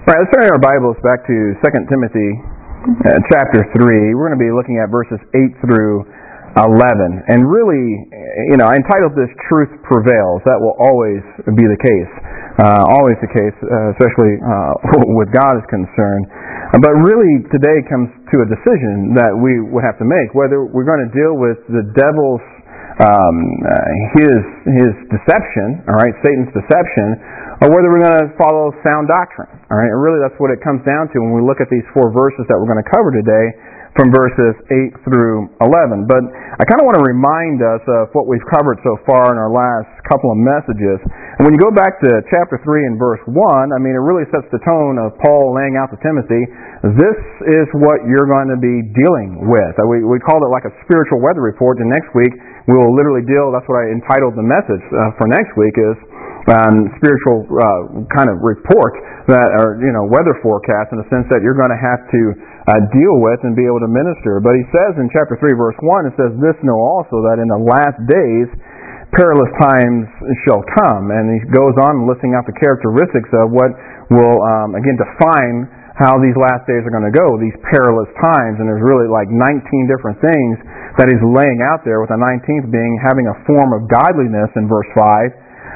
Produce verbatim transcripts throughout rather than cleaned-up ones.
All right, let's turn our Bibles back to Second Timothy uh, chapter three. We're going to be looking at verses eight through eleven. And really, you know, I entitled this Truth Prevails. That will always be the case. Uh, always the case, uh, especially uh, with God is concerned. But really, today comes to a decision that we would have to make, whether we're going to deal with the devil's, um, uh, his, his deception, all right, Satan's deception, or whether we're going to follow sound doctrine. All right, and really that's what it comes down to when we look at these four verses that we're going to cover today, from verses eight through eleven. But I kind of want to remind us of what we've covered so far in our last couple of messages. And when you go back to chapter three and verse one, I mean, it really sets the tone of Paul laying out to Timothy, this is what you're going to be dealing with. We, we called it like a spiritual weather report, and next week we will literally deal, that's what I entitled the message uh, for next week is, Um, spiritual uh, kind of report that, or you know, weather forecast in the sense that you're going to have to uh, deal with and be able to minister. But he says in chapter three, verse one, it says, "This know also that in the last days perilous times shall come." And he goes on listing out the characteristics of what will um, again define how these last days are going to go, these perilous times. And there's really like nineteen different things that he's laying out there, with the nineteenth being having a form of godliness in verse five.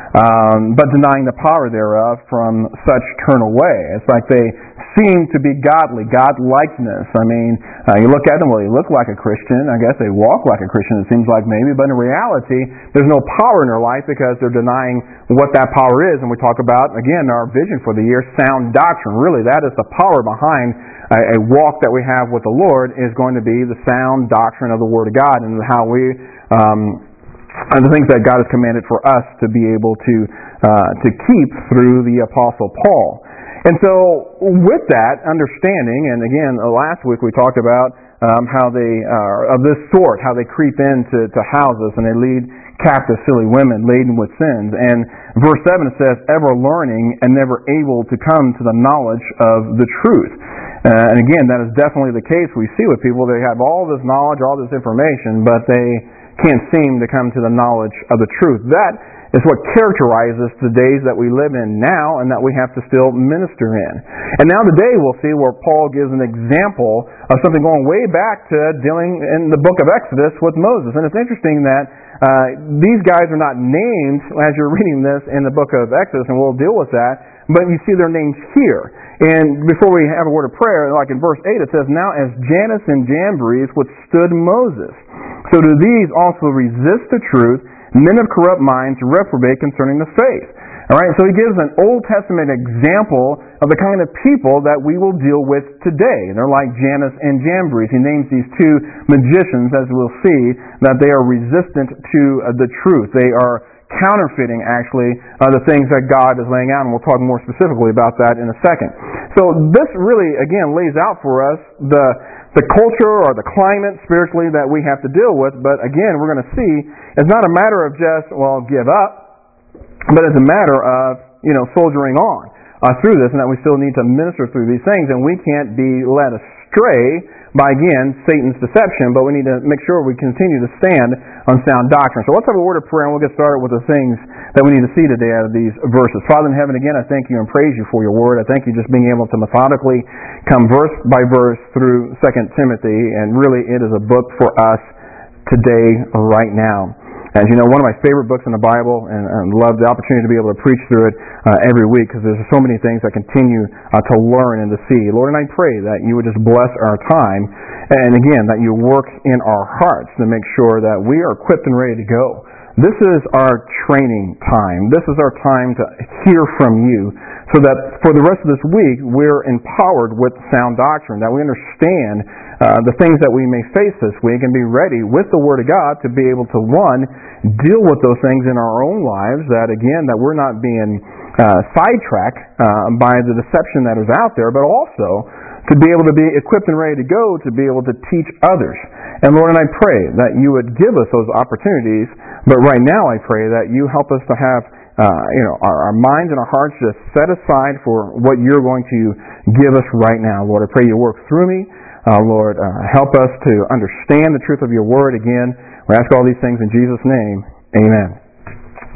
Um, but denying the power thereof, from such turn away. It's like they seem to be godly, God-likeness. I mean, uh, you look at them, well, they look like a Christian. I guess they walk like a Christian, it seems like maybe. But in reality, there's no power in their life because they're denying what that power is. And we talk about, again, our vision for the year, sound doctrine. Really, that is the power behind a, a walk that we have with the Lord, is going to be the sound doctrine of the Word of God, and how we... Um, and the things that God has commanded for us to be able to uh, to keep through the Apostle Paul. And so with that understanding, and again, last week we talked about um, how they are of this sort, how they creep into to houses and they lead captive silly women laden with sins. And verse seven it says, "Ever learning and never able to come to the knowledge of the truth." Uh, and again, that is definitely the case we see with people. They have all this knowledge, all this information, but they can't seem to come to the knowledge of the truth. That is what characterizes the days that we live in now, and that we have to still minister in. And now today we'll see where Paul gives an example of something going way back to dealing in the book of Exodus with Moses. And it's interesting that uh, these guys are not named as you're reading this in the book of Exodus, and we'll deal with that, but you see their names here. And before we have a word of prayer, like in verse eight, it says, "Now as Jannes and Jambres withstood Moses, so do these also resist the truth, men of corrupt minds reprobate concerning the faith." All right, so he gives an Old Testament example of the kind of people that we will deal with today. They're like Jannes and Jambres. He names these two magicians, as we'll see, that they are resistant to uh, the truth. They are counterfeiting, actually, uh, the things that God is laying out, and we'll talk more specifically about that in a second. So this really, again, lays out for us the the culture or the climate spiritually that we have to deal with. But again, we're going to see it's not a matter of just, well, give up, but it's a matter of, you know, soldiering on uh, through this, and that we still need to minister through these things, and we can't be led astray by, again, Satan's deception, but we need to make sure we continue to stand on sound doctrine. So let's have a word of prayer, and we'll get started with the things that we need to see today out of these verses. Father in heaven, again, I thank you and praise you for your word. I thank you just being able to methodically come verse by verse through Second Timothy, and really it is a book for us today, right now. As you know, one of my favorite books in the Bible, and I love the opportunity to be able to preach through it uh, every week, because there's so many things I continue uh, to learn and to see. Lord, and I pray that you would just bless our time, and again, that you work in our hearts to make sure that we are equipped and ready to go. This is our training time. This is our time to hear from you, so that for the rest of this week, we're empowered with sound doctrine, that we understand uh, the things that we may face this week, and be ready with the Word of God to be able to, one, deal with those things in our own lives, that again, that we're not being uh, sidetracked uh, by the deception that is out there, but also to be able to be equipped and ready to go to be able to teach others. And Lord, and I pray that you would give us those opportunities, but right now I pray that you help us to have uh, you know, our, our minds and our hearts just set aside for what you're going to give us right now. Lord, I pray you work through me. Uh, Lord, uh, help us to understand the truth of your word again. We ask all these things in Jesus' name. Amen.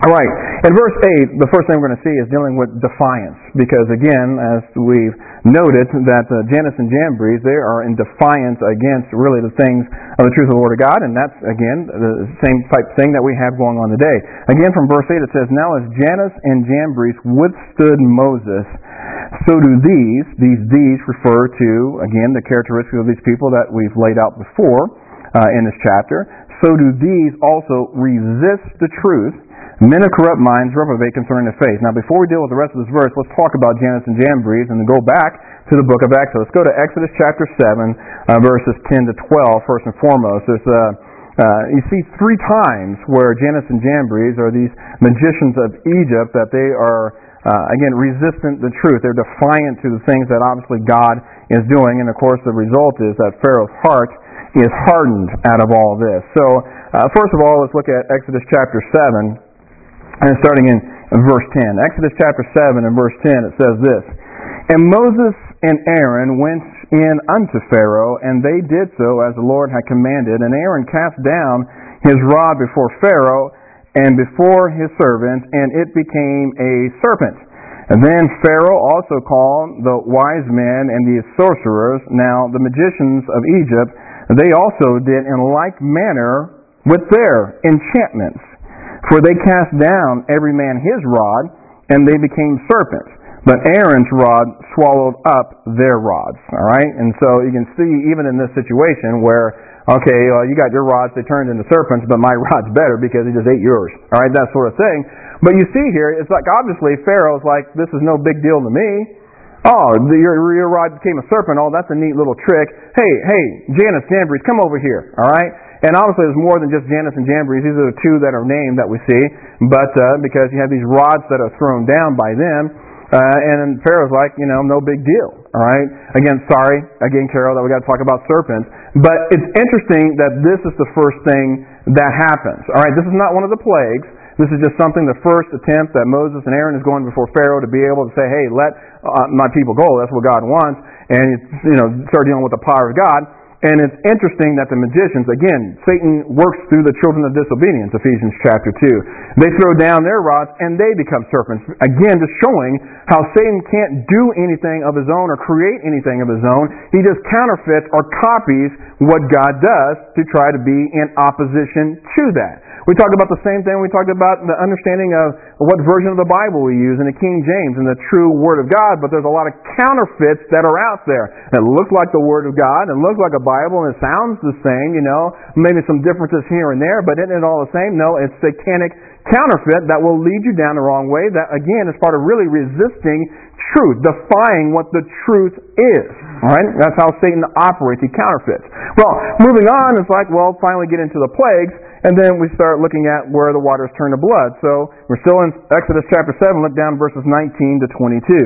All right. In verse eight, the first thing we're going to see is dealing with defiance. Because again, as we've noted, that uh, Jannes and Jambres, they are in defiance against really the things of the truth of the Word of God. And that's, again, the same type thing that we have going on today. Again, from verse eight, it says, "Now as Jannes and Jambres withstood Moses, so do these," these these refer to, again, the characteristics of these people that we've laid out before uh, in this chapter. "So do these also resist the truth. Men of corrupt minds reprobate concerning the faith." Now, before we deal with the rest of this verse, let's talk about Jannes and Jambres and then go back to the book of Exodus. Let's go to Exodus chapter seven, uh, verses ten to twelve, first and foremost. There's uh, uh, you see three times where Jannes and Jambres are these magicians of Egypt, that they are, uh, again, resistant to the truth. They're defiant to the things that obviously God is doing, and of course the result is that Pharaoh's heart is hardened out of all this. So, uh, first of all, let's look at Exodus chapter seven. And starting in verse ten. Exodus chapter seven and verse ten, it says this, "And Moses and Aaron went in unto Pharaoh, and they did so as the Lord had commanded. And Aaron cast down his rod before Pharaoh and before his servants, and it became a serpent. And then Pharaoh also called the wise men and the sorcerers, now the magicians of Egypt, they also did in like manner with their enchantments. For they cast down every man his rod, and they became serpents. But Aaron's rod swallowed up their rods." All right? And so you can see, even in this situation where, okay, uh, you got your rods, they turned into serpents, but my rod's better because he just ate yours. All right? That sort of thing. But you see here, it's like obviously Pharaoh's like, this is no big deal to me. Oh, the, your, your rod became a serpent. Oh, that's a neat little trick. Hey, hey, Jannes, Jambres, come over here. All right? And obviously there's more than just Jannes and Jambres. These are the two that are named that we see. But uh, because you have these rods that are thrown down by them. Uh, and Pharaoh's like, you know, no big deal. All right? Again, sorry, again, Carol, that we got to talk about serpents. But it's interesting that this is the first thing that happens. All right? This is not one of the plagues. This is just something, the first attempt that Moses and Aaron is going before Pharaoh to be able to say, hey, let uh, my people go. That's what God wants. And, you know, start dealing with the power of God. And it's interesting that the magicians, again, Satan works through the children of disobedience, Ephesians chapter two. They throw down their rods and they become serpents. Again, just showing how Satan can't do anything of his own or create anything of his own. He just counterfeits or copies what God does to try to be in opposition to that. We talked about the same thing. We talked about the understanding of what version of the Bible we use in the King James and the true Word of God, but there's a lot of counterfeits that are out there that look like the Word of God and look like a Bible and it sounds the same, you know, maybe some differences here and there, but isn't it all the same? No, it's satanic counterfeit that will lead you down the wrong way. That, again, is part of really resisting truth, defying what the truth is. All right? That's how Satan operates. He counterfeits. Well, moving on, it's like, well, finally get into the plagues, and then we start looking at where the waters turn to blood. So we're still in Exodus chapter seven. Look down verses nineteen to twenty-two.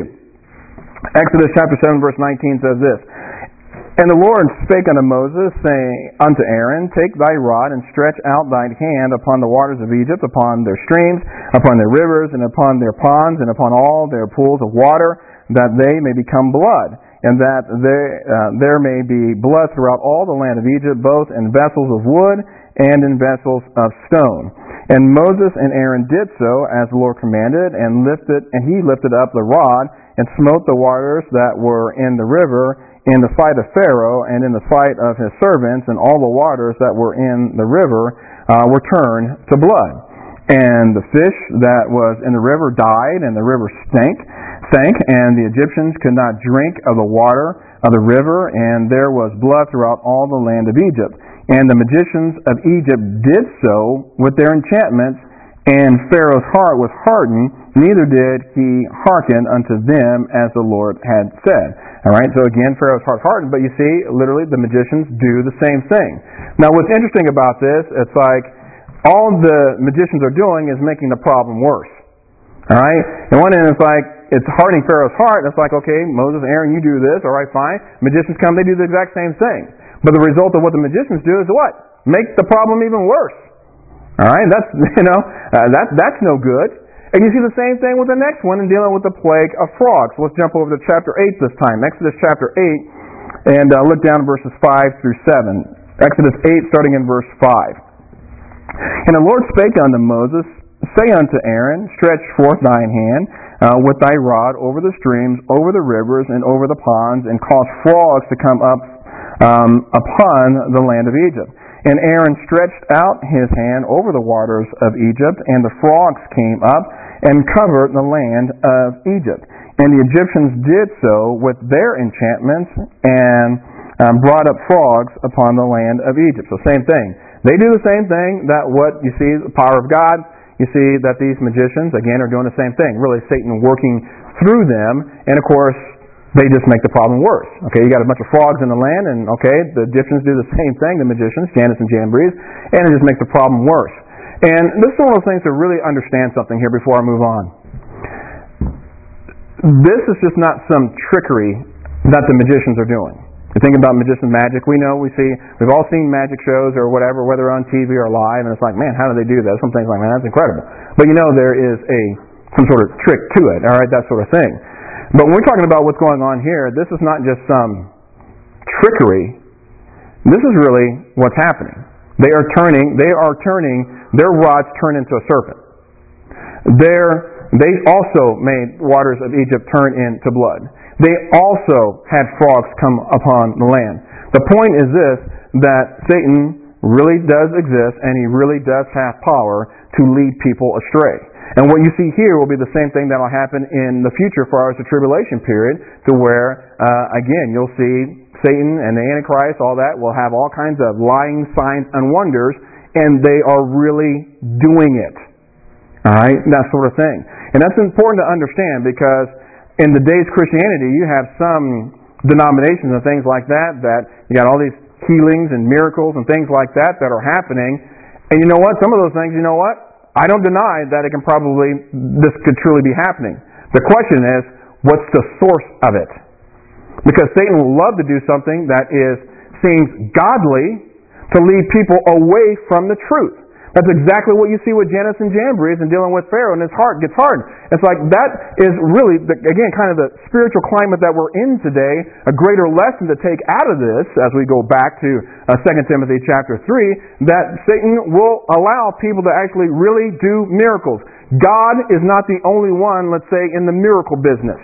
Exodus chapter seven, verse nineteen says this, "And the Lord spake unto Moses, saying unto Aaron, Take thy rod, and stretch out thine hand upon the waters of Egypt, upon their streams, upon their rivers, and upon their ponds, and upon all their pools of water, that they may become blood, and that there, uh, there may be blood throughout all the land of Egypt, both in vessels of wood and in vessels of stone. And Moses and Aaron did so as the Lord commanded, and lifted, and he lifted up the rod, and smote the waters that were in the river, in the sight of Pharaoh, and in the sight of his servants, and all the waters that were in the river uh, were turned to blood. And the fish that was in the river died, and the river stank, sank, and the Egyptians could not drink of the water of the river, and there was blood throughout all the land of Egypt. And the magicians of Egypt did so with their enchantments, and Pharaoh's heart was hardened, neither did he hearken unto them as the Lord had said." All right, so again, Pharaoh's heart hardened, but you see, literally, the magicians do the same thing. Now, what's interesting about this, it's like all the magicians are doing is making the problem worse. All right? And one end, it's like, it's hardening Pharaoh's heart, and it's like, okay, Moses, Aaron, you do this, all right, fine. Magicians come, they do the exact same thing. But the result of what the magicians do is what? Make the problem even worse. All right? That's, you know, uh, that, that's no good. And you see the same thing with the next one in dealing with the plague of frogs. Let's jump over to chapter eight this time. Exodus chapter eight, and uh, look down at verses five through seven. Exodus eight, starting in verse five. "And the Lord spake unto Moses, say unto Aaron, stretch forth thine hand uh, with thy rod over the streams, over the rivers, and over the ponds, and cause frogs to come up um, upon the land of Egypt. And Aaron stretched out his hand over the waters of Egypt, and the frogs came up and covered the land of Egypt. And the Egyptians did so with their enchantments and um, brought up frogs upon the land of Egypt. So same thing. They do the same thing that what you see, the power of God. You see that these magicians, again, are doing the same thing. Really, Satan working through them. And of course, they just make the problem worse. Okay, you got a bunch of frogs in the land, and okay, the Egyptians do the same thing, the magicians, Jannes and Jambres, and it just makes the problem worse. And this is one of those things to really understand something here before I move on. This is just not some trickery that the magicians are doing. You think about magician magic, we know, we see, we've all seen magic shows or whatever, whether on T V or live, and it's like, man, how do they do that? Some things like, man, that's incredible. But you know there is a some sort of trick to it, all right, that sort of thing. But when we're talking about what's going on here, this is not just some trickery. This is really what's happening. They are turning, they are turning, their rods turn into a serpent. They're, they also made waters of Egypt turn into blood. They also had frogs come upon the land. The point is this, that Satan really does exist, and he really does have power to lead people astray. And what you see here will be the same thing that will happen in the future as far as the tribulation period, to where, uh, again, you'll see Satan and the Antichrist, all that, will have all kinds of lying signs and wonders, and they are really doing it. All right? That sort of thing. And that's important to understand, because in the days of Christianity, you have some denominations and things like that, that you got all these healings and miracles and things like that that are happening. And you know what? Some of those things, you know what? I don't deny that it can probably, this could truly be happening. The question is, what's the source of it? Because Satan will love to do something that is seems godly to lead people away from the truth. That's exactly what you see with Jannes and Jambres and dealing with Pharaoh, and his heart gets hard. It's like that is really, again, kind of the spiritual climate that we're in today, a greater lesson to take out of this as we go back to uh, Second Timothy chapter three, that Satan will allow people to actually really do miracles. God is not the only one, let's say, in the miracle business.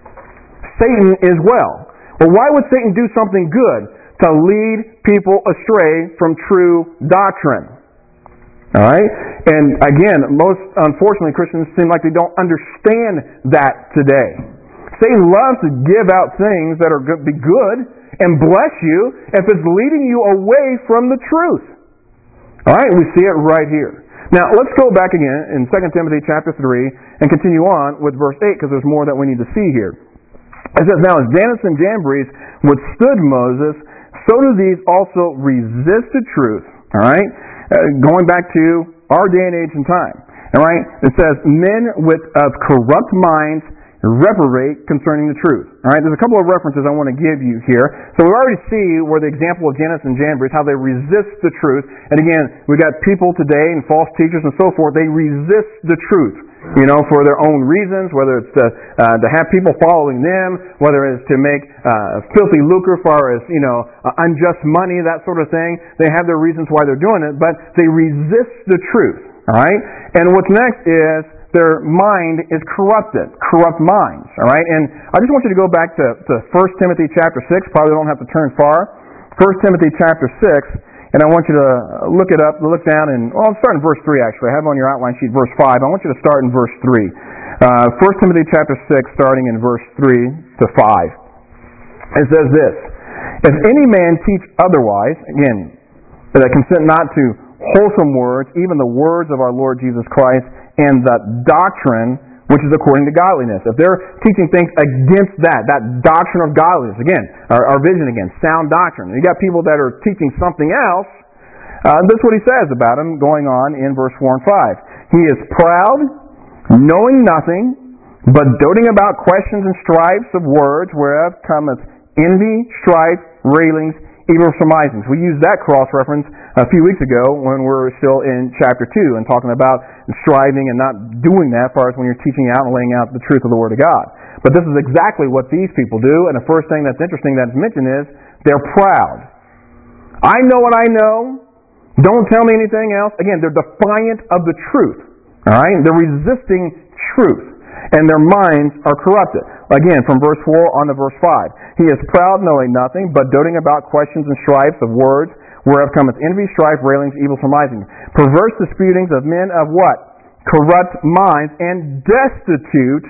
Satan is well. But why would Satan do something good? To lead people astray from true doctrine. All right? And again, most unfortunately, Christians seem like they don't understand that today. Satan loves to give out things that are good, be good and bless you if it's leading you away from the truth. All right? We see it right here. Now, let's go back again in Second Timothy chapter three and continue on with verse eight, because there's more that we need to see here. It says, now as Jannes and Jambres withstood Moses, so do these also resist the truth. All right? Uh, going back to our day and age and time. All right? It says, men with of corrupt minds reprobate concerning the truth. All right? There's a couple of references I want to give you here. So we already see where the example of Jannes and Jambres, how they resist the truth. And again, we've got people today and false teachers and so forth, they resist the truth. You know, for their own reasons, whether it's to, uh, to have people following them, whether it's to make uh, filthy lucre as far as, you know, uh, unjust money, that sort of thing. They have their reasons why they're doing it, but they resist the truth. All right? And what's next is their mind is corrupted, corrupt minds. All right? And I just want you to go back to, to First Timothy chapter six. Probably don't have to turn far. First Timothy chapter six. And I want you to look it up, look down, and well, I'll start in verse three actually. I have on your outline sheet verse five. I want you to start in verse three. Uh, First Timothy chapter six, starting in verse three to five. It says this, if any man teach otherwise, again, that consent not to wholesome words, even the words of our Lord Jesus Christ, and the doctrine which is according to godliness. If they're teaching things against that, that doctrine of godliness, again, our, our vision again, sound doctrine. You got people that are teaching something else. Uh, this is what he says about him going on in verse four and five. He is proud, knowing nothing, but doting about questions and strifes of words, whereof cometh envy, strife, railings, evil surmisings. We used that cross-reference a few weeks ago when we were still in chapter two and talking about striving and not doing that as far as when you're teaching out and laying out the truth of the Word of God. But this is exactly what these people do, and the first thing that's interesting that's mentioned is they're proud. I know what I know. Don't tell me anything else. Again, they're defiant of the truth. All right? They're resisting truth, and their minds are corrupted. Again, from verse four on to verse five. He is proud, knowing nothing, but doting about questions and strifes of words, whereof cometh envy, strife, railings, evil surmising. Perverse disputings of men of what? Corrupt minds, and destitute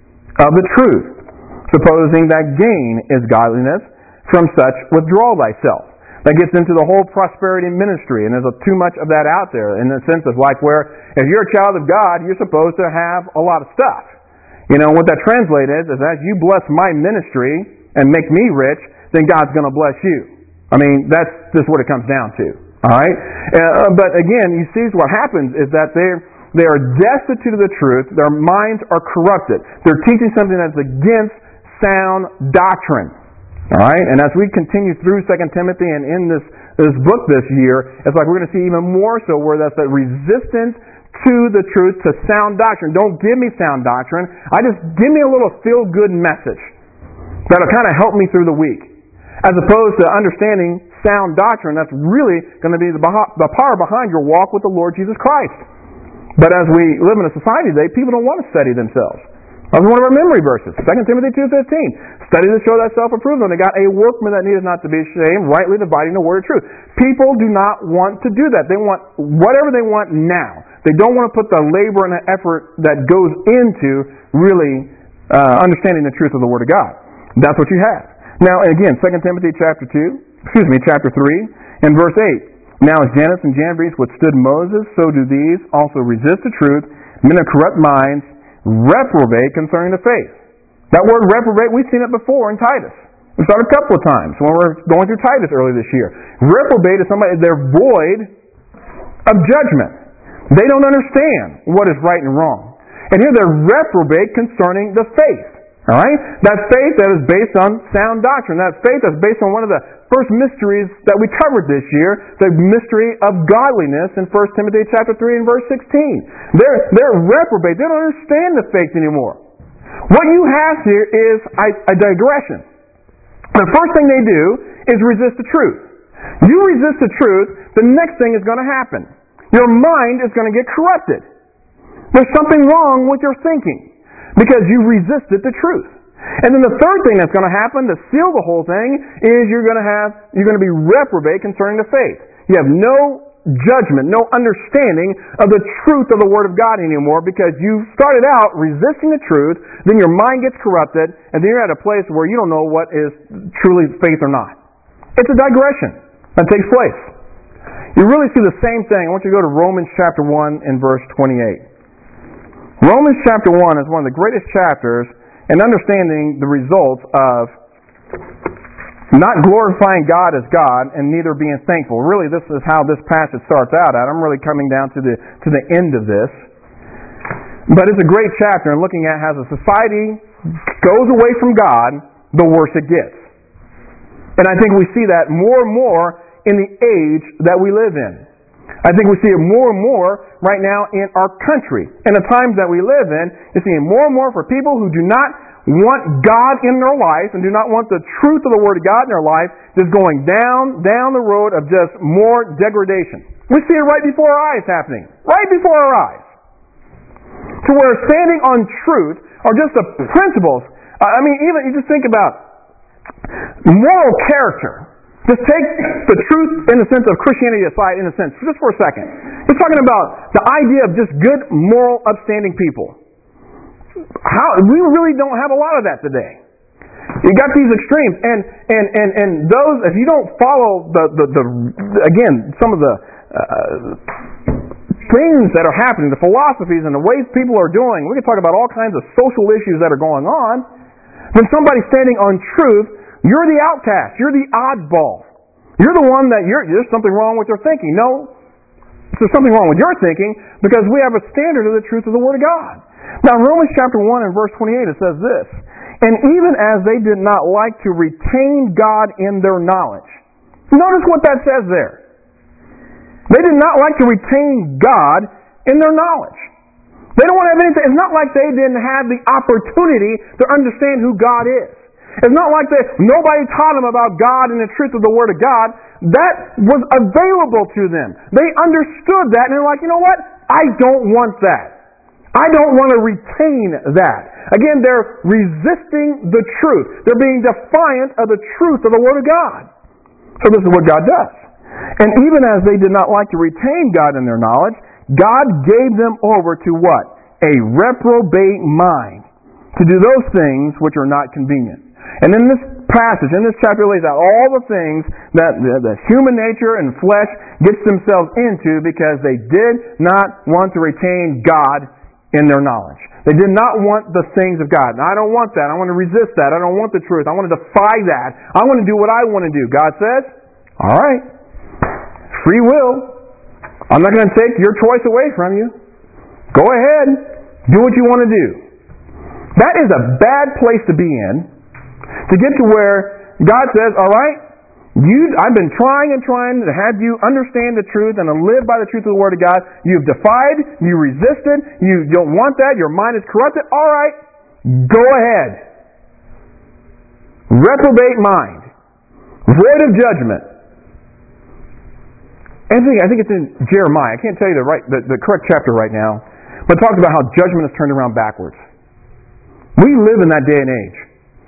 of the truth, supposing that gain is godliness. From such withdraw thyself. That gets into the whole prosperity ministry, and there's a, too much of that out there in the sense of like where if you're a child of God, you're supposed to have a lot of stuff. You know, what that translates is, is as you bless my ministry and make me rich, then God's going to bless you. I mean, that's just what it comes down to. All right? Uh, but again, you see what happens is that they're They are destitute of the truth. Their minds are corrupted. They're teaching something that's against sound doctrine. All right? And as we continue through Second Timothy and in this, this book this year, it's like we're going to see even more so where that's that resistance to the truth, to sound doctrine. Don't give me sound doctrine. I just give me a little feel-good message that'll kind of help me through the week. As opposed to understanding sound doctrine that's really going to be the, the power behind your walk with the Lord Jesus Christ. But as we live in a society today, people don't want to study themselves. That was one of our memory verses, Second Timothy two fifteen. Study to show thyself approved, and they got a workman that needeth not to be ashamed, rightly dividing the word of truth. People do not want to do that. They want whatever they want now. They don't want to put the labor and the effort that goes into really uh, understanding the truth of the Word of God. That's what you have. Now, again, Second Timothy chapter two, excuse me, chapter three, and verse eight. Now as Jannes and Jambres withstood Moses, so do these also resist the truth. Men of corrupt minds reprobate concerning the faith. That word reprobate, we've seen it before in Titus. We saw it a couple of times when we were going through Titus earlier this year. Reprobate is somebody, they're void of judgment. They don't understand what is right and wrong. And here they're reprobate concerning the faith. All right? That faith that is based on sound doctrine. That faith that's based on one of the first mysteries that we covered this year, the mystery of godliness in First Timothy chapter three and verse sixteen. They're, they're reprobate. They don't understand the faith anymore. What you have here is a, a digression. The first thing they do is resist the truth. You resist the truth, the next thing is going to happen. Your mind is going to get corrupted. There's something wrong with your thinking. Because you resisted the truth. And then the third thing that's going to happen to seal the whole thing is you're going to have you're going to be reprobate concerning the faith. You have no judgment, no understanding of the truth of the Word of God anymore because you started out resisting the truth, then your mind gets corrupted, and then you're at a place where you don't know what is truly faith or not. It's a digression that takes place. You really see the same thing. I want you to go to Romans chapter one and verse twenty-eight. Romans chapter one is one of the greatest chapters in understanding the results of not glorifying God as God and neither being thankful. Really, this is how this passage starts out at. I'm really coming down to the to the end of this. But it's a great chapter and looking at how the society goes away from God, the worse it gets. And I think we see that more and more in the age that we live in. I think we see it more and more right now in our country. In the times that we live in, you're seeing more and more for people who do not want God in their life and do not want the truth of the Word of God in their life, just going down, down the road of just more degradation. We see it right before our eyes happening. Right before our eyes. To where standing on truth are just the principles. I mean, even you just think about moral character. Just take the truth in the sense of Christianity aside, in a sense, just for a second. We're talking about the idea of just good, moral, upstanding people. How we really don't have a lot of that today. You got these extremes, and and and and those. If you don't follow the the, the again some of the uh, things that are happening, the philosophies and the ways people are doing. We can talk about all kinds of social issues that are going on. Then somebody standing on truth. You're the outcast. You're the oddball. You're the one that you're, there's something wrong with your thinking. No, there's something wrong with your thinking because we have a standard of the truth of the Word of God. Now, in Romans chapter one and verse twenty-eight, it says this, and even as they did not like to retain God in their knowledge. Notice what that says there. They did not like to retain God in their knowledge. They don't want to have anything. It's not like they didn't have the opportunity to understand who God is. It's not like that nobody taught them about God and the truth of the Word of God. That was available to them. They understood that and they're like, you know what? I don't want that. I don't want to retain that. Again, they're resisting the truth. They're being defiant of the truth of the Word of God. So this is what God does. And even as they did not like to retain God in their knowledge, God gave them over to what? A reprobate mind, to do those things which are not convenient. And in this passage, in this chapter, lays out all the things that the, the human nature and flesh gets themselves into because they did not want to retain God in their knowledge. They did not want the things of God. Now, I don't want that. I want to resist that. I don't want the truth. I want to defy that. I want to do what I want to do. God says, all right, free will. I'm not going to take your choice away from you. Go ahead. Do what you want to do. That is a bad place to be in, to get to where God says, all right, you, I've been trying and trying to have you understand the truth and to live by the truth of the Word of God. You've defied, you resisted, you don't want that, your mind is corrupted. All right, go ahead. Reprobate mind. Void of judgment. I think, I think it's in Jeremiah. I can't tell you the, right, the, the correct chapter right now, but it talks about how judgment is turned around backwards. We live in that day and age.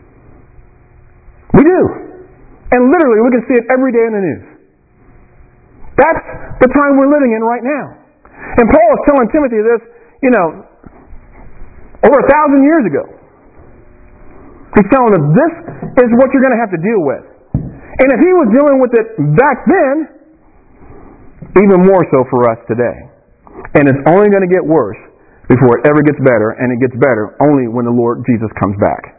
We do. And literally, we can see it every day in the news. That's the time we're living in right now. And Paul is telling Timothy this, you know, over a thousand years ago. He's telling him, this is what you're going to have to deal with. And if he was dealing with it back then, even more so for us today. And it's only going to get worse before it ever gets better, and it gets better only when the Lord Jesus comes back.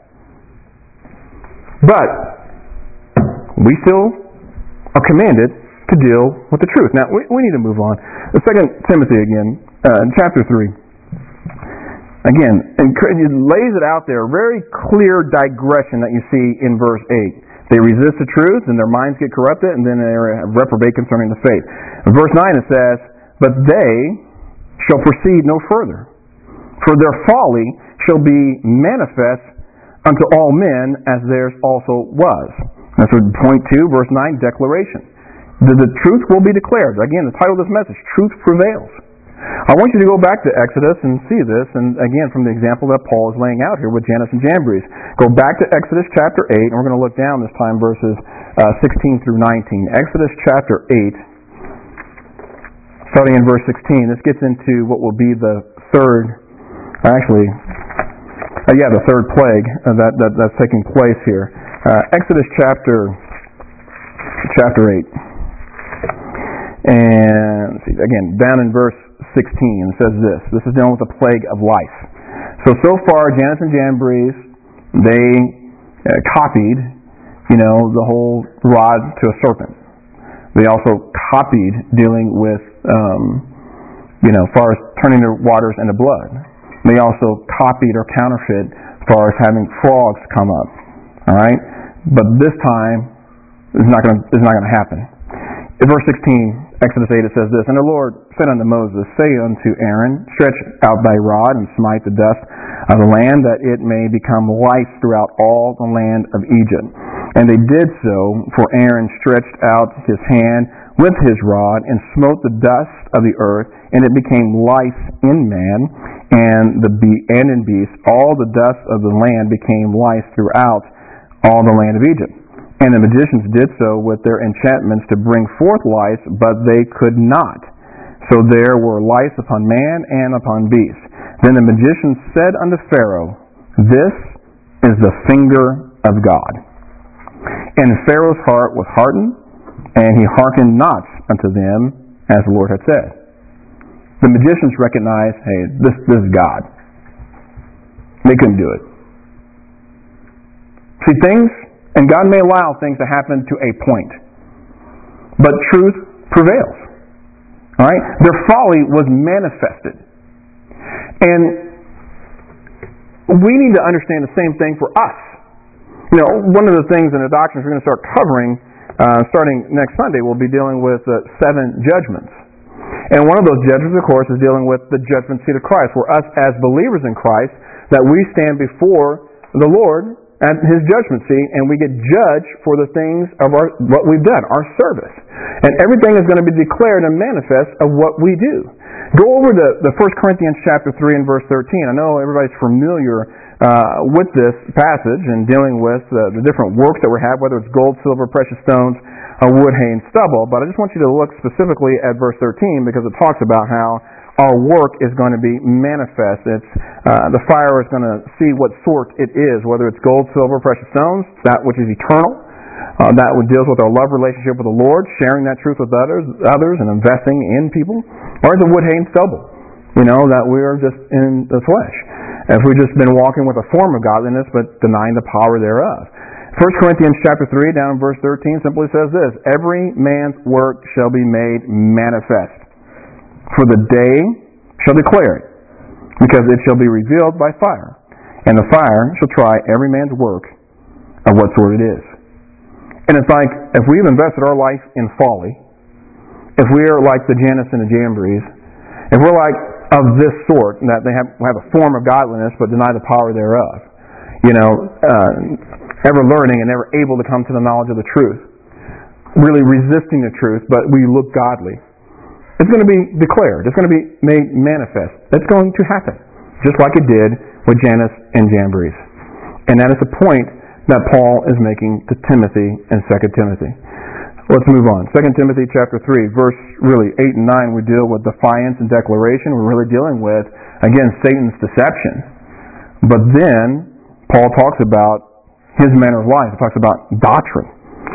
But we still are commanded to deal with the truth. Now, we, we need to move on. The Second Timothy again, uh, chapter three. Again, and it lays it out there, a very clear digression that you see in verse eight. They resist the truth, and their minds get corrupted, and then they reprobate concerning the faith. In verse nine it says, but they shall proceed no further, for their folly shall be manifest unto all men, as theirs also was. That's what point two, verse nine, declaration. The, the truth will be declared. Again, the title of this message, Truth Prevails. I want you to go back to Exodus and see this, and again, from the example that Paul is laying out here with Jannes and Jambres. Go back to Exodus chapter eight, and we're going to look down this time verses uh, sixteen through nineteen. Exodus chapter eight, starting in verse sixteen. This gets into what will be the third, actually, uh, yeah, the third plague uh, that, that that's taking place here. Uh, Exodus chapter chapter eight, and let's see, again, down in verse sixteen, it says this. This is dealing with the plague of lice. So, so far, Jannes and Jambres, they uh, copied, you know, the whole rod to a serpent. They also copied dealing with, um, you know, as far as turning their waters into blood. They also copied or counterfeit as far as having frogs come up. All right, but this time it's not going to it's not going to happen. In verse sixteen, Exodus eight, it says this, and the Lord said unto Moses, say unto Aaron, stretch out thy rod and smite the dust of the land, that it may become lice throughout all the land of Egypt. And they did so, for Aaron stretched out his hand with his rod and smote the dust of the earth, and it became lice in man and the be- and in beast. All the dust of the land became lice throughout all the land of Egypt. And the magicians did so with their enchantments to bring forth lice, but they could not. So there were lice upon man and upon beast. Then the magicians said unto Pharaoh, this is the finger of God. And Pharaoh's heart was hardened, and he hearkened not unto them, as the Lord had said. The magicians recognized, hey, this, this is God. They couldn't do it. See, things, and God may allow things to happen to a point, but truth prevails. All right? Their folly was manifested. And we need to understand the same thing for us. You know, one of the things in the doctrines we're going to start covering, uh, starting next Sunday, we'll be dealing with uh, seven judgments. And one of those judgments, of course, is dealing with the judgment seat of Christ, where us as believers in Christ, that we stand before the Lord at His judgment seat, and we get judged for the things of our what we've done, our service. And everything is going to be declared and manifest of what we do. Go over to the First Corinthians chapter three and verse thirteen. I know everybody's familiar uh, with this passage and dealing with uh, the different works that we have, whether it's gold, silver, precious stones, uh, wood, hay, and stubble. But I just want you to look specifically at verse thirteen because it talks about how our work is going to be manifest. It's uh, the fire is going to see what sort it is, whether it's gold, silver, precious stones, that which is eternal. Uh, that deals with our love relationship with the Lord, sharing that truth with others, others, and investing in people, or is it wood, hay, and stubble? You know, that we are just in the flesh. If we've just been walking with a form of godliness, but denying the power thereof. First Corinthians chapter three, down in verse thirteen, simply says this: every man's work shall be made manifest, for the day shall declare it, because it shall be revealed by fire, and the fire shall try every man's work of what sort it is. And it's like, if we've invested our life in folly, if we're like the Jannes and the Jambres, if we're like of this sort, that they have, have a form of godliness but deny the power thereof, you know, uh, ever learning and never able to come to the knowledge of the truth, really resisting the truth, but we look godly, it's going to be declared. It's going to be made manifest. It's going to happen, just like it did with Jannes and Jambres. And that is the point that Paul is making to Timothy in Second Timothy. Let's move on. Second Timothy chapter three, verse really eight and nine, we deal with defiance and declaration. We're really dealing with, again, Satan's deception. But then Paul talks about his manner of life. He talks about doctrine.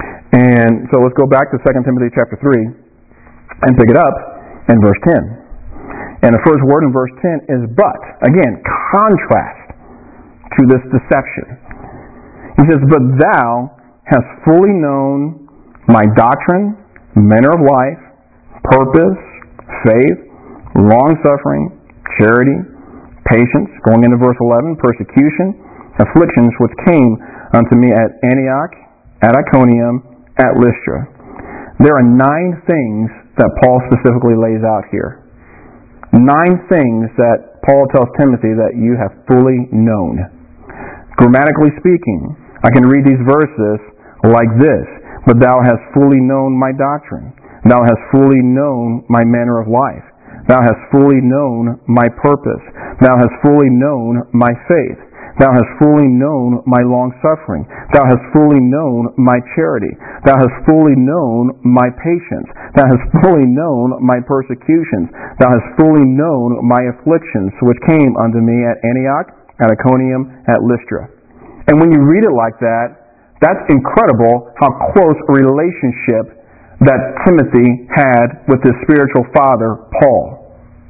And so let's go back to Second Timothy chapter three and pick it up in verse ten. And the first word in verse ten is but. Again, contrast to this deception. He says, but thou hast fully known my doctrine, manner of life, purpose, faith, long-suffering, charity, patience, going into verse eleven, persecution, afflictions which came unto me at Antioch, at Iconium, at Lystra. There are nine things that Paul specifically lays out here. Nine things that Paul tells Timothy that you have fully known. Grammatically speaking, I can read these verses like this: but thou hast fully known my doctrine. Thou hast fully known my manner of life. Thou hast fully known my purpose. Thou hast fully known my faith. Thou hast fully known my long-suffering. Thou hast fully known my charity. Thou hast fully known my patience. Thou hast fully known my persecutions. Thou hast fully known my afflictions, which came unto me at Antioch, at Iconium, at Lystra. And when you read it like that, that's incredible how close a relationship that Timothy had with his spiritual father, Paul.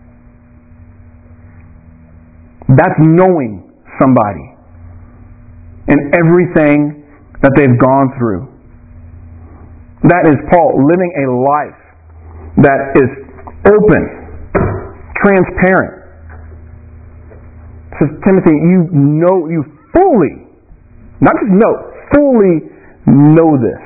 That's knowing somebody and everything that they've gone through. That is Paul living a life that is open, transparent. Says, Timothy, you know, you fully, not just know, fully know this.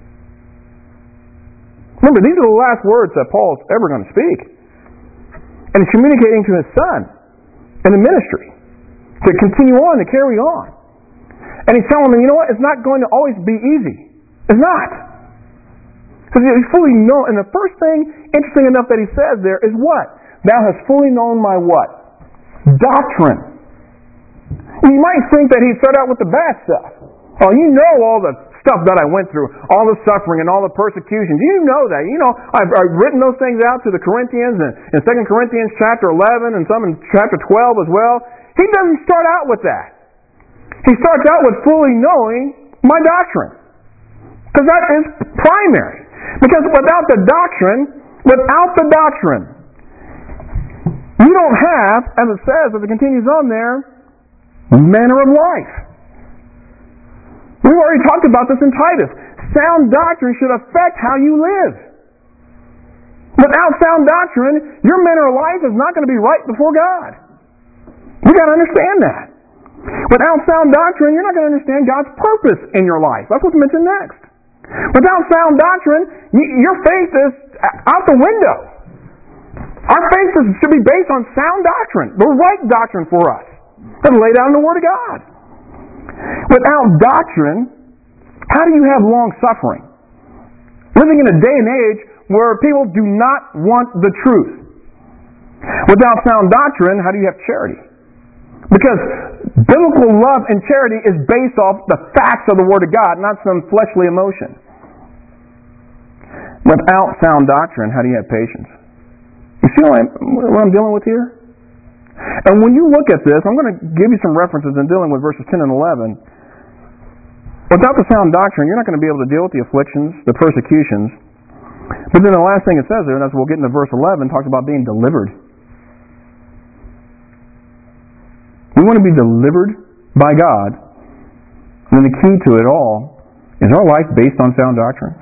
Remember, these are the last words that Paul's ever going to speak. And he's communicating to his son in the ministry to continue on, to carry on. And he's telling them, you know what, it's not going to always be easy. It's not. Because you fully know, and the first thing, interesting enough that he says there is what? Thou hast fully known my what? Doctrine. You might think that he started out with the bad stuff. Oh, you know all the stuff that I went through, all the suffering and all the persecutions. You know that. You know, I've, I've written those things out to the Corinthians and in Second Corinthians chapter eleven and some in chapter twelve as well. He doesn't start out with that. He starts out with fully knowing my doctrine. Because that is primary. Because without the doctrine, without the doctrine, you don't have, as it says, as it continues on there, manner of life. We've already talked about this in Titus. Sound doctrine should affect how you live. Without sound doctrine, your manner of life is not going to be right before God. We've got to understand that. Without sound doctrine, you're not going to understand God's purpose in your life. That's what's mentioned next. Without sound doctrine, your faith is out the window. Our faith should be based on sound doctrine, the right doctrine for us. That's laid out in the Word of God. Without doctrine, how do you have long suffering? Living in a day and age where people do not want the truth. Without sound doctrine, how do you have charity? Because biblical love and charity is based off the facts of the Word of God, not some fleshly emotion. Without sound doctrine, how do you have patience? You see what I'm, what I'm dealing with here? And when you look at this, I'm going to give you some references in dealing with verses ten and eleven. Without the sound doctrine, you're not going to be able to deal with the afflictions, the persecutions. But then the last thing it says there, and as we'll get into verse eleven, talks about being delivered. We want to be delivered by God. And the key to it all is our life based on sound doctrine.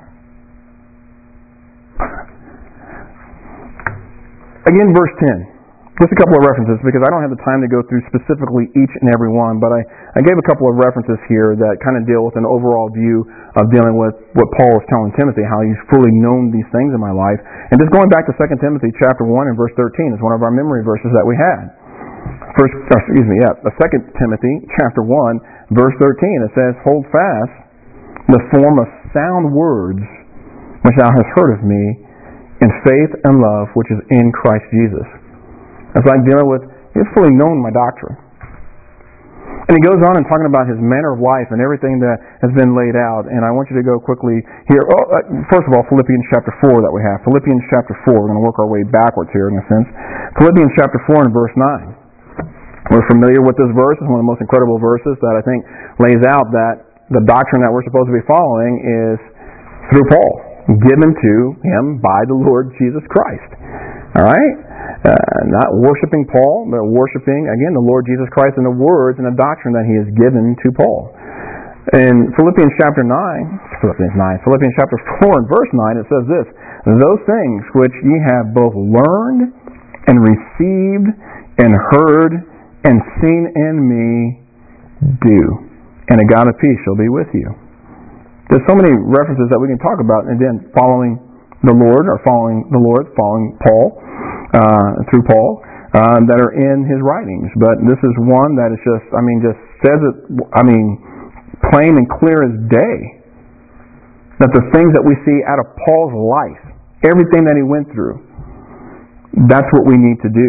Again, verse ten. Just a couple of references, because I don't have the time to go through specifically each and every one, but I, I gave a couple of references here that kind of deal with an overall view of dealing with what Paul is telling Timothy, how he's fully known these things in my life. And just going back to Second Timothy chapter one and verse thirteen is one of our memory verses that we had. First, excuse me, yeah, Second Timothy chapter one, verse thirteen, it says, "Hold fast the form of sound words which thou hast heard of me in faith and love which is in Christ Jesus." It's like dealing with, he's fully known my doctrine. And he goes on and talking about his manner of life and everything that has been laid out. And I want you to go quickly here. Oh, uh, first of all, Philippians chapter four that we have. Philippians chapter four. We're going to work our way backwards here in a sense. Philippians chapter four and verse nine. We're familiar with this verse. It's one of the most incredible verses that I think lays out that the doctrine that we're supposed to be following is through Paul, given to him by the Lord Jesus Christ. All right? Uh, not worshiping Paul, but worshiping, again, the Lord Jesus Christ and the words and the doctrine that he has given to Paul. In Philippians chapter nine, Philippians nine, Philippians chapter four and verse nine, it says this, "Those things which ye have both learned and received and heard and seen in me, do, and a God of peace shall be with you." There's so many references that we can talk about, and then following the Lord, or following the Lord, following Paul, Uh, through Paul, uh, that are in his writings. But this is one that is just, I mean, just says it, I mean, plain and clear as day, that the things that we see out of Paul's life, everything that he went through, that's what we need to do.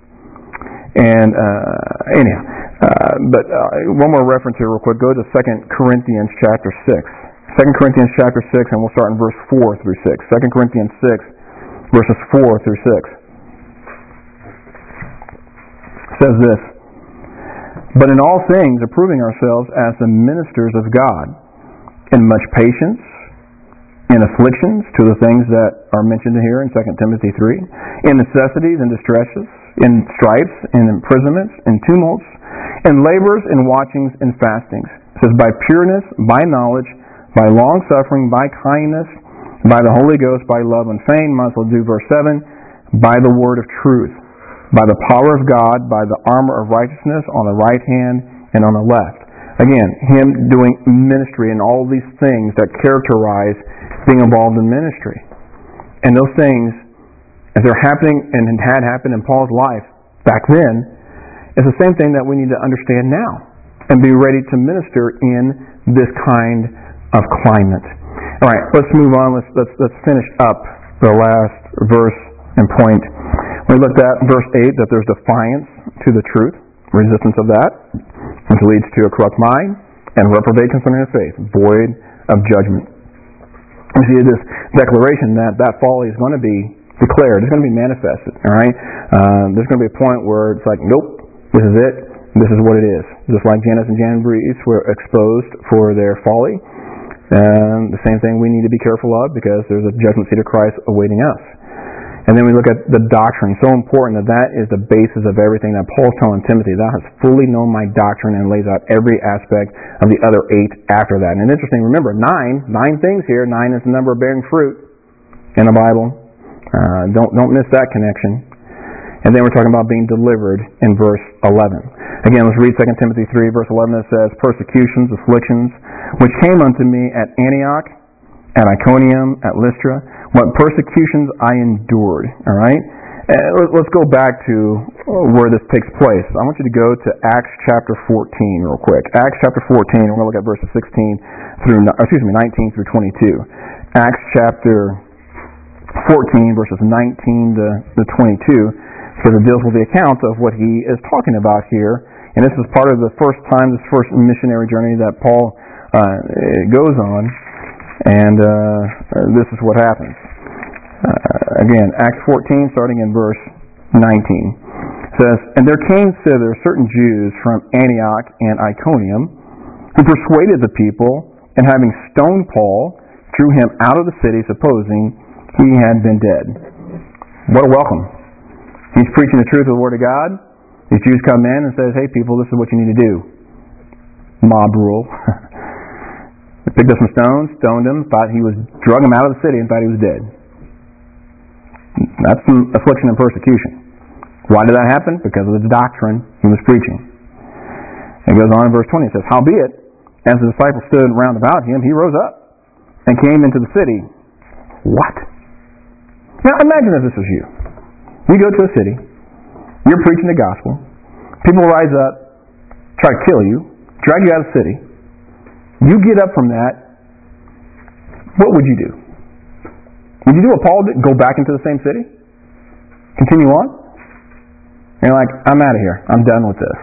And uh, anyhow, uh, but uh, one more reference here real quick. Go to Second Corinthians chapter six. Second Corinthians chapter six, and we'll start in verse four through six. Second Corinthians six, verses four through six. Says this, "But in all things approving ourselves as the ministers of God, in much patience, in afflictions," to the things that are mentioned here in Second Timothy three, "in necessities and distresses, in stripes, in imprisonments, in tumults, in labors, in watchings, in fastings." It says, "By pureness, by knowledge, by long suffering, by kindness, by the Holy Ghost, by love and fame," might as well do verse seven, "by the word of truth, by the power of God, by the armor of righteousness on the right hand and on the left." Again, him doing ministry and all these things that characterize being involved in ministry. And those things, as they're happening and had happened in Paul's life back then, is the same thing that we need to understand now and be ready to minister in this kind of climate. All right, let's move on. Let's let's, let's finish up the last verse and point. We looked at verse eight, that there's defiance to the truth, resistance of that, which leads to a corrupt mind, and reprobate concerning the faith, void of judgment. We see this declaration that that folly is going to be declared, it's going to be manifested, all right? Uh, there's going to be a point where it's like, nope, this is it, this is what it is. Just like Jannes and Jambres were exposed for their folly, um, the same thing we need to be careful of, because there's a judgment seat of Christ awaiting us. And then we look at the doctrine. So important that that is the basis of everything that Paul's telling Timothy. Thou hast fully known my doctrine, and lays out every aspect of the other eight after that. And interesting, remember, nine, nine things here. Nine is the number of bearing fruit in the Bible. Uh, don't don't miss that connection. And then we're talking about being delivered in verse eleven. Again, let's read Second Timothy three, verse eleven. It says, "Persecutions, afflictions, which came unto me at Antioch, at Iconium, at Lystra, what persecutions I endured." All right? Uh, let's go back to where this takes place. I want you to go to Acts chapter fourteen real quick. Acts chapter fourteen, we're going to look at verses sixteen through, excuse me, nineteen through twenty-two. Acts chapter fourteen, verses nineteen to twenty-two, because it deals with the account of what he is talking about here. And this is part of the first time, this first missionary journey that Paul uh, goes on. And uh, this is what happens. Uh, again, Acts fourteen, starting in verse nineteen. It says, "And there came thither certain Jews from Antioch and Iconium, who persuaded the people, and having stoned Paul, drew him out of the city, supposing he had been dead." What a welcome. He's preaching the truth of the Word of God. These Jews come in and says, "Hey people, this is what you need to do." Mob rule. They picked up some stones, stoned him, thought he was, drug him out of the city and thought he was dead. That's some affliction and persecution. Why did that happen? Because of the doctrine he was preaching. It goes on in verse twenty. It says, "Howbeit, as the disciples stood round about him, he rose up and came into the city." What? Now imagine if this was you. You go to a city, you're preaching the gospel, people rise up, try to kill you, drag you out of the city. You get up from that, what would you do? Would you do what Paul did? Go back into the same city? Continue on? And you're like, "I'm out of here. I'm done with this."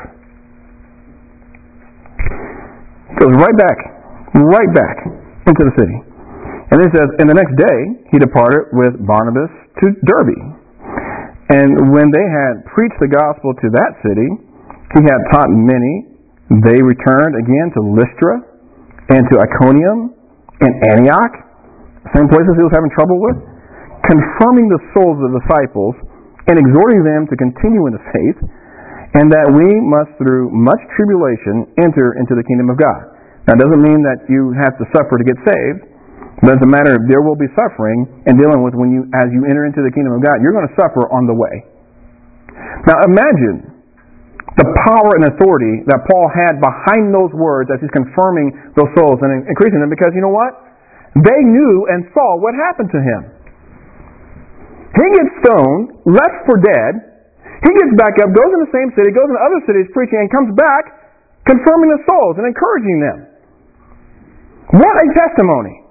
Goes right back, right back into the city. And it says, "And the next day he departed with Barnabas to Derbe. And when they had preached the gospel to that city, he had taught many. They returned again to Lystra and to Iconium and Antioch," same places he was having trouble with, "confirming the souls of the disciples and exhorting them to continue in the faith, and that we must through much tribulation enter into the kingdom of God." Now it doesn't mean that you have to suffer to get saved, but it's a matter of there will be suffering and dealing with when you, as you enter into the kingdom of God, you're going to suffer on the way. Now imagine the power and authority that Paul had behind those words as he's confirming those souls and increasing them, because you know what? They knew and saw what happened to him. He gets stoned, left for dead. He gets back up, goes in the same city, goes into other cities preaching, and comes back confirming the souls and encouraging them. What a testimony.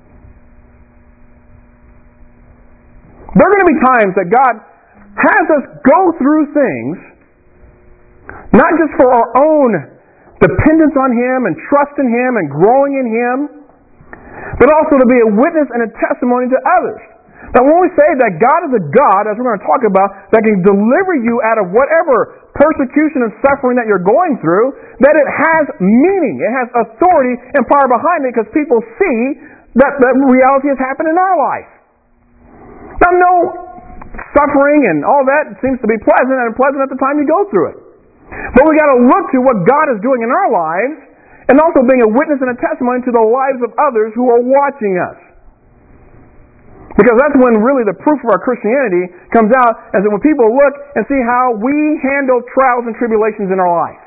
There are going to be times that God has us go through things, not just for our own dependence on Him and trust in Him and growing in Him, but also to be a witness and a testimony to others. Now when we say that God is a God, as we're going to talk about, that can deliver you out of whatever persecution and suffering that you're going through, that it has meaning, it has authority and power behind it, because people see that that reality has happened in our life. Now no suffering and all that seems to be pleasant and pleasant at the time you go through it. But we got to look to what God is doing in our lives, and also being a witness and a testimony to the lives of others who are watching us. Because that's when really the proof of our Christianity comes out, as when people look and see how we handle trials and tribulations in our life.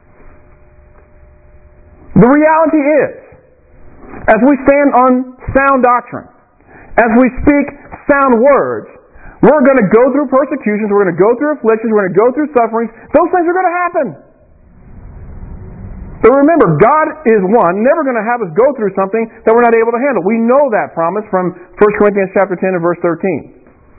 The reality is, as we stand on sound doctrine, as we speak sound words, we're going to go through persecutions, we're going to go through afflictions, we're going to go through sufferings. Those things are going to happen. But remember, God is one, never going to have us go through something that we're not able to handle. We know that promise from First Corinthians chapter ten and verse thirteen.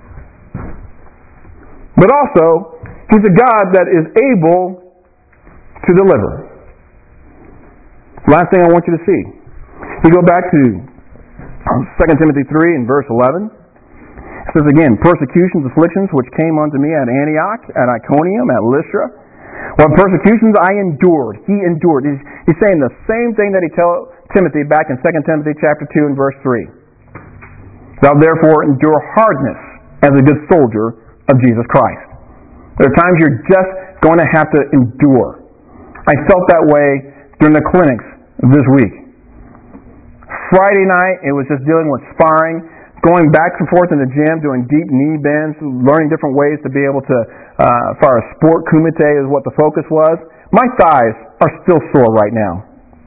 But also, He's a God that is able to deliver. Last thing I want you to see. You go back to Second Timothy three and verse eleven. It says again, "Persecutions, afflictions, which came unto me at Antioch, at Iconium, at Lystra. What persecutions I endured." He endured. He's, he's saying the same thing that he told Timothy back in Second Timothy chapter two and verse three. "Thou therefore endure hardness as a good soldier of Jesus Christ." There are times you're just going to have to endure. I felt that way during the clinics this week. Friday night, it was just dealing with sparring, going back and forth in the gym, doing deep knee bends, learning different ways to be able to, uh, as far as sport kumite is what the focus was. My thighs are still sore right now.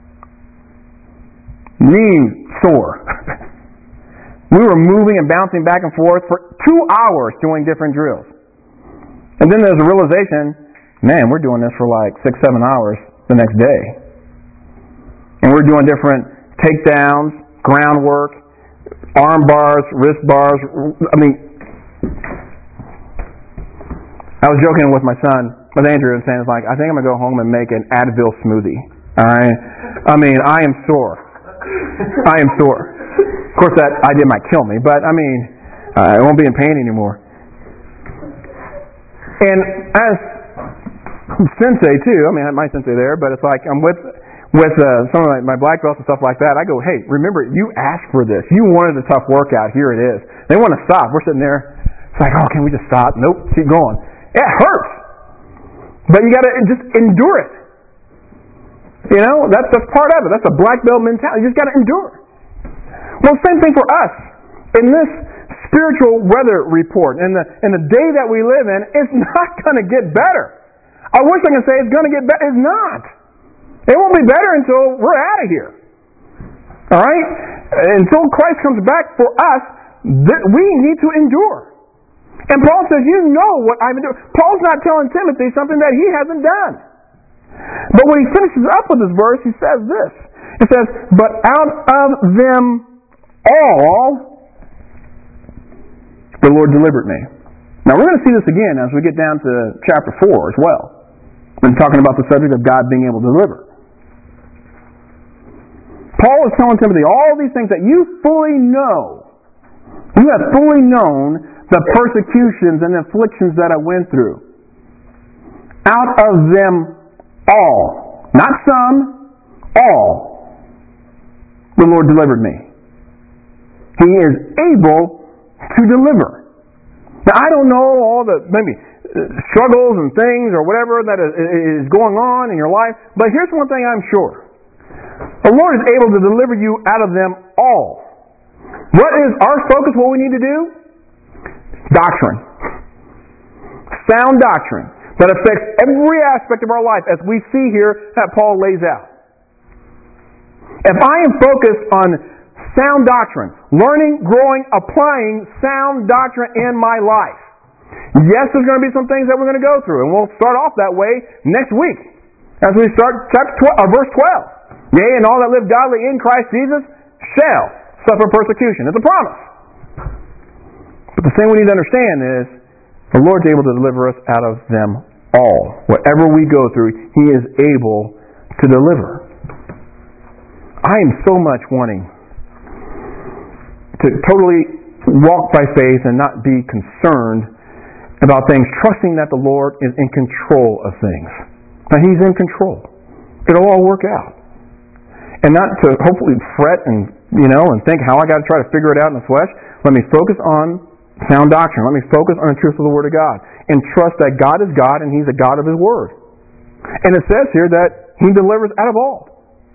Knees sore. We were moving and bouncing back and forth for two hours doing different drills. And then there's a realization, man, we're doing this for like six, seven hours the next day. And we're doing different takedowns, groundwork, arm bars, wrist bars. I mean, I was joking with my son, with Andrew, and saying, it's like, I think I'm going to go home and make an Advil smoothie. All right? I mean, I am sore. I am sore. Of course, that idea might kill me, but I mean, uh, I won't be in pain anymore. And as sensei, too, I mean, I have my sensei there, but it's like I'm with with uh, some of my, my black belts and stuff like that. I go, hey, remember, you asked for this. You wanted a tough workout. Here it is. They want to stop. We're sitting there. It's like, oh, can we just stop? Nope, keep going. It hurts. But you got to just endure it. You know, that's, that's part of it. That's a black belt mentality. You just got to endure. Well, same thing for us. In this spiritual weather report, in the, in the day that we live in, it's not going to get better. I wish I could say it's going to get better. It's not. It won't be better until we're out of here. All right? Until Christ comes back for us, th- we need to endure. And Paul says, you know what I've endured. Paul's not telling Timothy something that he hasn't done. But when he finishes up with this verse, he says this. It says, but out of them all, the Lord delivered me. Now we're going to see this again as we get down to chapter four as well. When talking about the subject of God being able to deliver. Paul is telling Timothy all these things that you fully know. You have fully known the persecutions and afflictions that I went through. Out of them all. Not some, all. The Lord delivered me. He is able to deliver. Now I don't know all the maybe struggles and things or whatever that is going on in your life, but here's one thing I'm sure. The Lord is able to deliver you out of them all. What is our focus, what we need to do? Doctrine. Sound doctrine that affects every aspect of our life as we see here that Paul lays out. If I am focused on sound doctrine, learning, growing, applying sound doctrine in my life, yes, there's going to be some things that we're going to go through, and we'll start off that way next week as we start chapter twelve, uh, verse twelve. Yea, and all that live godly in Christ Jesus shall suffer persecution. It's a promise. But the thing we need to understand is the Lord's able to deliver us out of them all. Whatever we go through, He is able to deliver. I am so much wanting to totally walk by faith and not be concerned about things, trusting that the Lord is in control of things. Now He's in control. It'll all work out. And not to hopefully fret and, you know, and think how I got to try to figure it out in the flesh. Let me focus on sound doctrine. Let me focus on the truth of the Word of God. And trust that God is God and He's a God of His Word. And it says here that He delivers out of all.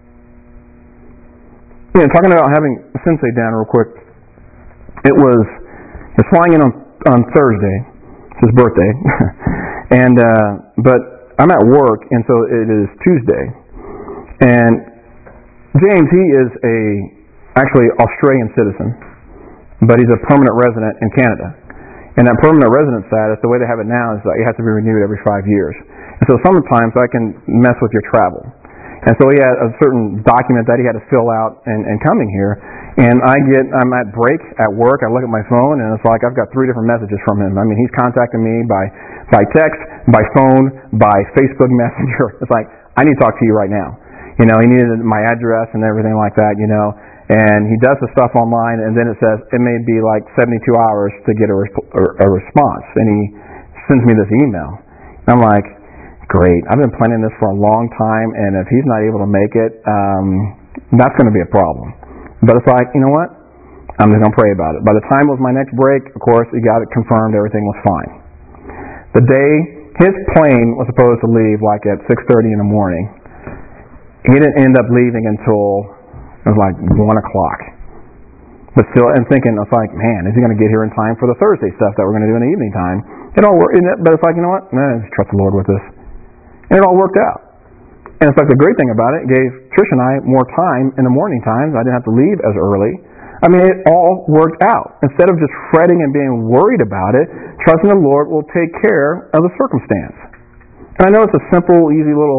You know, talking about having Sensei down real quick. It was, he was flying in on, on Thursday. It's his birthday. and, uh, but I'm at work, and so it is Tuesday. And James, he is a actually Australian citizen, but he's a permanent resident in Canada. And that permanent resident status, the way they have it now, is that you have to be renewed every five years. And so sometimes that can mess with your travel. And so he had a certain document that he had to fill out and, and coming here. And I get, I'm at break at work, I look at my phone, and it's like I've got three different messages from him. I mean, he's contacting me by, by text, by phone, by Facebook Messenger. It's like, I need to talk to you right now. You know, he needed my address and everything like that, you know. And he does the stuff online, and then it says it may be like seventy-two hours to get a, resp- a response. And he sends me this email. And I'm like, great. I've been planning this for a long time, and if he's not able to make it, um, that's going to be a problem. But it's like, you know what? I'm just going to pray about it. By the time it was my next break, of course, he got it confirmed. Everything was fine. The day his plane was supposed to leave, like at six thirty in the morning, he didn't end up leaving until it was like one o'clock. But still, and thinking, I was like, man, is he going to get here in time for the Thursday stuff that we're going to do in the evening time? It all worked, but it's like, you know what? Man, just trust the Lord with this. And it all worked out. And it's like the great thing about it, it gave Trish and I more time in the morning times. I didn't have to leave as early. I mean, it all worked out. Instead of just fretting and being worried about it, trusting the Lord will take care of the circumstance. And I know it's a simple, easy little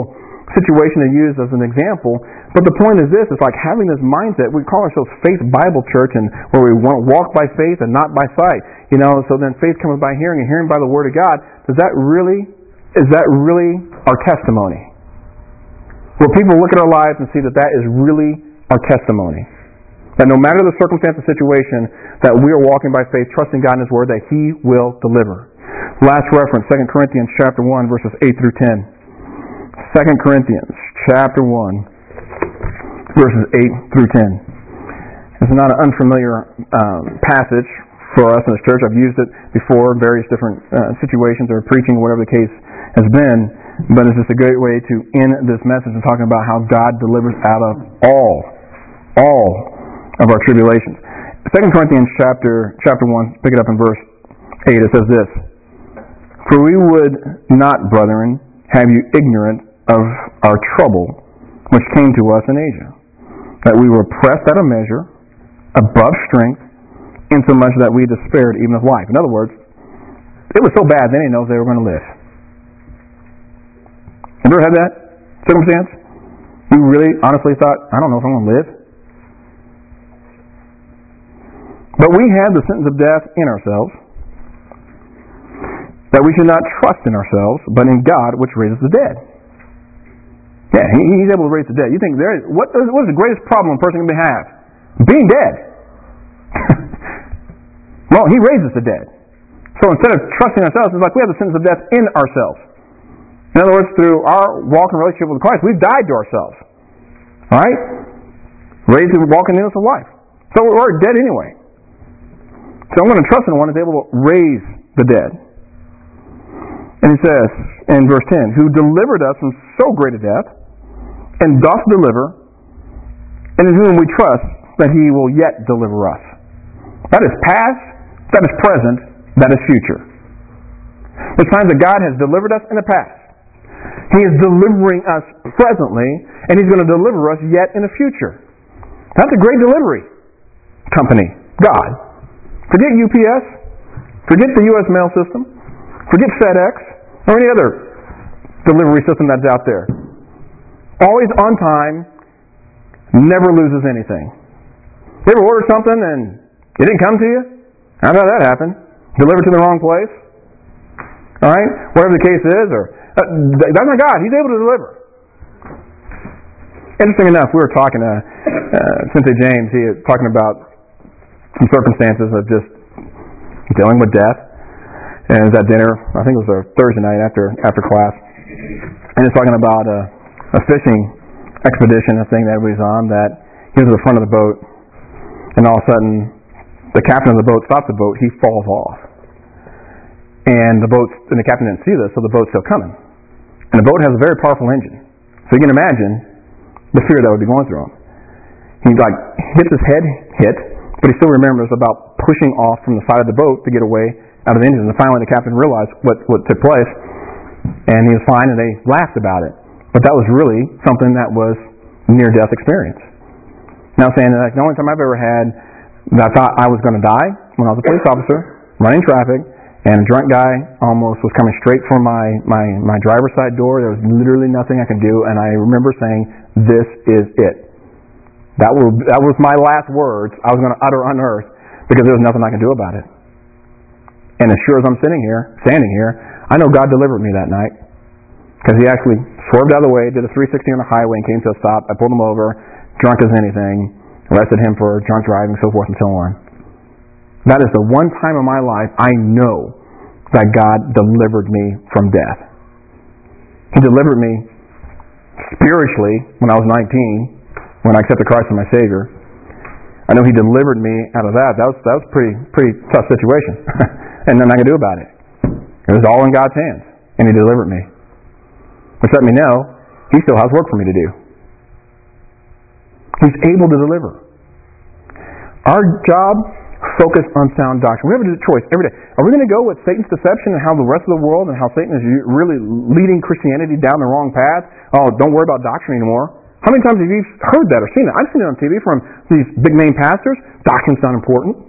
situation to use as an example, but the point is this, it's like having this mindset. We call ourselves Faith Bible Church, and where we want to walk by faith and not by sight. You know, so then faith comes by hearing, and hearing by the Word of God. Does that really, is that really our testimony? Will people look at our lives and see that that is really our testimony? That no matter the circumstance or situation, that we are walking by faith, trusting God in His Word, that He will deliver. Last reference, Second Corinthians chapter one, verses eight through ten. Second Corinthians chapter one, verses eight through ten. It's not an unfamiliar um, passage for us in this church. I've used it before in various different uh, situations or preaching, whatever the case has been. But it's just a great way to end this message and talking about how God delivers out of all, all of our tribulations. Second Corinthians chapter chapter one, pick it up in verse eight. It says this: "For we would not, brethren, have you ignorant of our trouble which came to us in Asia, that we were pressed out of measure, above strength, insomuch that we despaired even of life." In other words, it was so bad they didn't know if they were going to live. Have you ever had that circumstance? You really honestly thought, I don't know if I'm going to live? But we have the sentence of death in ourselves, that we should not trust in ourselves, but in God which raises the dead. Yeah, he, He's able to raise the dead. You think, there is, what, what is the greatest problem a person can have? Being dead. Well, He raises the dead. So instead of trusting ourselves, it's like we have the sentence of death in ourselves. In other words, through our walk and relationship with Christ, we've died to ourselves. Alright? Raised and walking in us of life. So we're dead anyway. So I'm going to trust in one who is able to raise the dead. And He says in verse ten, "Who delivered us from so great a death, and doth deliver, and in whom we trust that He will yet deliver us." That is past, that is present, that is future. There's times that God has delivered us in the past. He is delivering us presently, and He's going to deliver us yet in the future. That's a great delivery company, God. Forget U P S, forget the U S mail system, forget FedEx, or any other delivery system that's out there. Always on time, never loses anything. You ever order something and it didn't come to you? How did that happen? Delivered to the wrong place? Alright? Whatever the case is, or uh, that's not God. He's able to deliver. Interesting enough, we were talking to uh, Cynthia James. He was talking about some circumstances of just dealing with death. And it was at dinner, I think it was a Thursday night after after class. And he's talking about a, a fishing expedition, a thing that everybody's on, that he was at the front of the boat, and all of a sudden the captain of the boat stops the boat, he falls off. And the boat, and the captain didn't see this, so the boat's still coming. And the boat has a very powerful engine. So you can imagine the fear that would be going through him. He like hits his head, hit, but he still remembers about pushing off from the side of the boat to get away out of the engine. And finally the captain realized what, what took place, and he was fine, and they laughed about it. But that was really something that was near-death experience. Now saying that like, the only time I've ever had that I thought I was going to die when I was a police officer, running traffic, and a drunk guy almost was coming straight for my, my, my driver's side door. There was literally nothing I could do, and I remember saying, "This is it." That was, that was my last words I was going to utter on earth, because there was nothing I could do about it. And as sure as I'm sitting here, standing here, I know God delivered me that night, because He actually swerved out of the way, did a three sixty on the highway, and came to a stop. I pulled him over, drunk as anything, arrested him for drunk driving, so forth and so on. That is the one time in my life I know that God delivered me from death. He delivered me spiritually when I was nineteen, when I accepted Christ as my Savior. I know He delivered me out of that. That was that was a pretty pretty tough situation, and nothing I could do about it. It was all in God's hands, and He delivered me. Which let me know He still has work for me to do. He's able to deliver. Our job, focus on sound doctrine. We have a choice every day. Are we going to go with Satan's deception and how the rest of the world and how Satan is really leading Christianity down the wrong path? Oh, don't worry about doctrine anymore. How many times have you heard that or seen it? I've seen it on T V from these big name pastors. Doctrine's not important.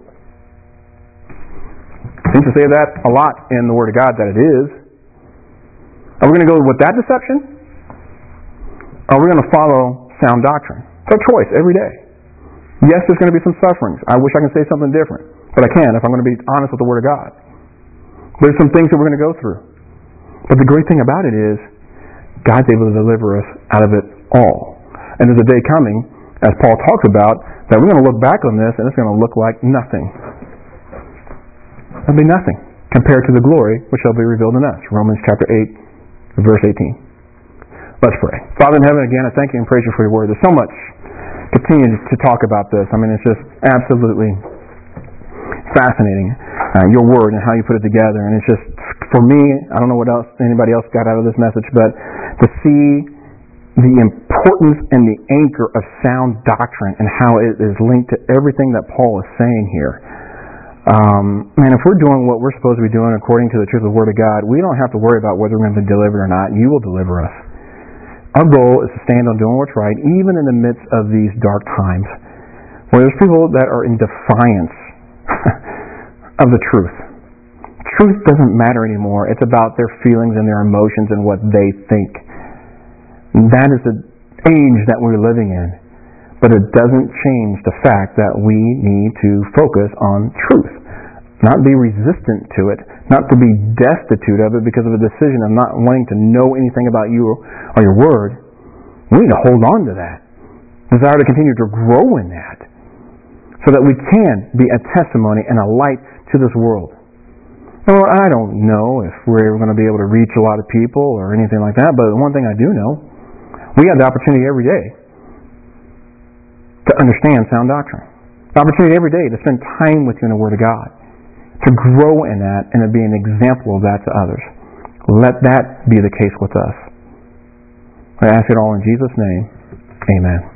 Seems to say that a lot in the Word of God, that it is. Are we going to go with that deception? are we going to follow sound doctrine? It's our choice every day. Yes, there's going to be some sufferings. I wish I could say something different, but I can't if I'm going to be honest with the Word of God. There's some things that we're going to go through. But the great thing about it is God's able to deliver us out of it all. And there's a day coming, as Paul talks about, that we're going to look back on this and it's going to look like nothing. It'll be nothing compared to the glory which shall be revealed in us. Romans chapter eight, verse eighteen. Let's pray. Father in heaven, again, I thank you and praise you for your word. There's so much continue to talk about this. I mean, it's just absolutely fascinating, uh, your word and how you put it together. And it's just, for me, I don't know what else anybody else got out of this message, but to see the importance and the anchor of sound doctrine and how it is linked to everything that Paul is saying here. Um, man, if we're doing what we're supposed to be doing according to the truth of the Word of God, we don't have to worry about whether we're going to be delivered or not. You will deliver us. Our goal is to stand on doing what's right, even in the midst of these dark times, where there's people that are in defiance of the truth. Truth doesn't matter anymore. It's about their feelings and their emotions and what they think. That is the age that we're living in. But it doesn't change the fact that we need to focus on truth. Not be resistant to it. Not to be destitute of it because of a decision of not wanting to know anything about you or your word. We need to hold on to that. Desire to continue to grow in that. So that we can be a testimony and a light to this world. Well, I don't know if we're ever going to be able to reach a lot of people or anything like that, but one thing I do know, we have the opportunity every day to understand sound doctrine. The opportunity every day to spend time with you in the Word of God. To grow in that and to be an example of that to others. Let that be the case with us. I ask it all in Jesus' name. Amen.